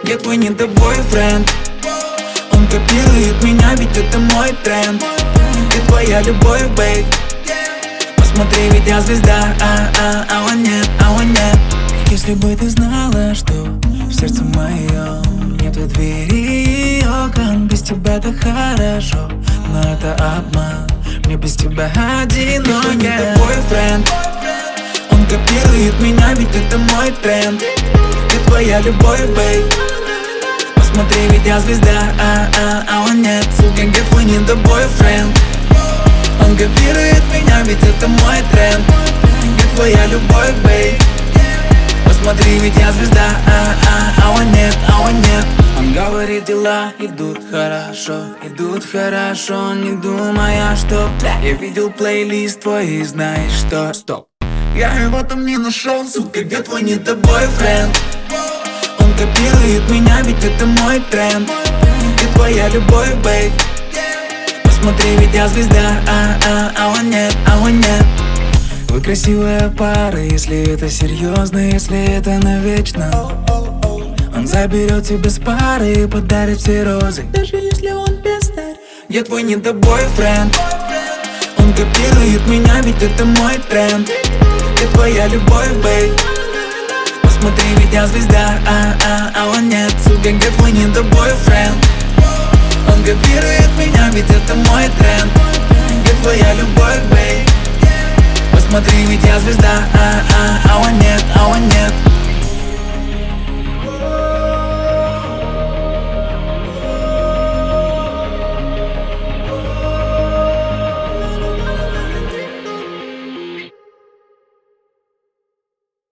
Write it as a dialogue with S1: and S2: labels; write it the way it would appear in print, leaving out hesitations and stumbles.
S1: Где твой недобойфренд? Он копирует меня, ведь это мой тренд. Ты твоя любовь, бейб. Посмотри, ведь я звезда, а он нет, а он нет. Если бы ты знала, что в сердце моем нету двери и окон. Без тебя так хорошо, но это обман. Мне без тебя одиноко. Твой бойфренд, он копирует меня, ведь это мой тренд. Ты твоя любовь, бейб. Посмотри, ведь я звезда, а он нет. Сука, где твой недобойфренд? Он копирует меня, ведь это мой тренд. Где твоя любовь, бейб? Посмотри, ведь я звезда, а он нет, а он нет. Он говорит, дела идут хорошо, не думая, что я видел плейлист твой и знаешь что. Стоп, я его там не нашел, сука, где твой недобойфренд? Он копирует меня, ведь это мой тренд. Где твоя любовь, бейб? Посмотри, ведь я звезда, а он нет, а он нет. Вы красивая пара, если это серьезно, если это навечно. Он заберет тебя с пары и подарит все розы, даже если он пиздарь. Где твой недобойфренд? Он копирует меня, ведь это мой тренд. Где твоя любовь, бейб? Посмотри, ведь я звезда, а он нет. Сука, где твой недобойфренд? Он копирует меня, ведь это мой тренд. Где твоя любовь, бейб? Посмотри, ведь я звезда, а он нет, а он нет.